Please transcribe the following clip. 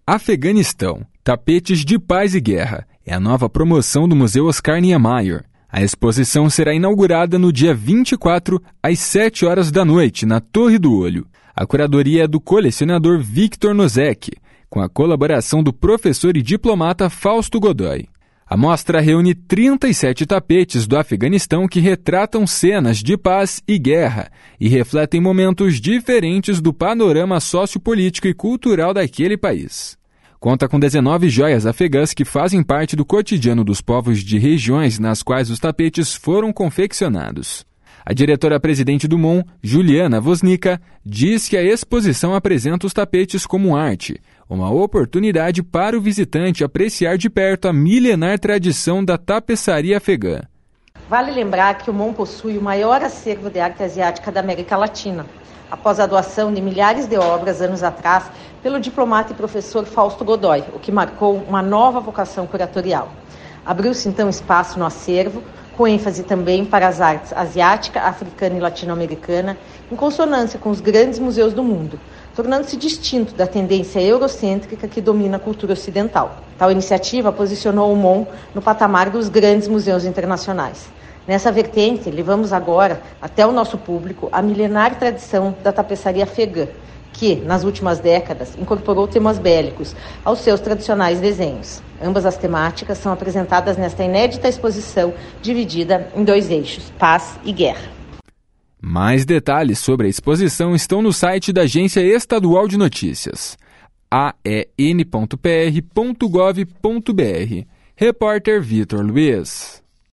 Afeganistão, tapetes de paz e guerra. É a nova promoção do Museu Oscar Niemeyer. A exposição será inaugurada no dia 24, às 7 horas da noite, na Torre do Olho. A curadoria é do colecionador Victor Nozek, com a colaboração do professor e diplomata Fausto Godoy. A mostra reúne 37 tapetes do Afeganistão que retratam cenas de paz e guerra e refletem momentos diferentes do panorama sociopolítico e cultural daquele país. Conta com 19 joias afegãs que fazem parte do cotidiano dos povos de regiões nas quais os tapetes foram confeccionados. A diretora-presidente do MON, Juliana Woznicka, diz que a exposição apresenta os tapetes como arte, uma oportunidade para o visitante apreciar de perto a milenar tradição da tapeçaria afegã. Vale lembrar que o MON possui o maior acervo de arte asiática da América Latina, após a doação de milhares de obras anos atrás pelo diplomata e professor Fausto Godoy, o que marcou uma nova vocação curatorial. Abriu-se então espaço no acervo, com ênfase também para as artes asiática, africana e latino-americana, em consonância com os grandes museus do mundo, tornando-se distinto da tendência eurocêntrica que domina a cultura ocidental. Tal iniciativa posicionou o MON no patamar dos grandes museus internacionais. Nessa vertente, levamos agora até o nosso público a milenar tradição da tapeçaria afegã, que, nas últimas décadas, incorporou temas bélicos aos seus tradicionais desenhos. Ambas as temáticas são apresentadas nesta inédita exposição, dividida em 2 eixos, paz e guerra. Mais detalhes sobre a exposição estão no site da Agência Estadual de Notícias, aen.pr.gov.br. Repórter Vitor Luiz.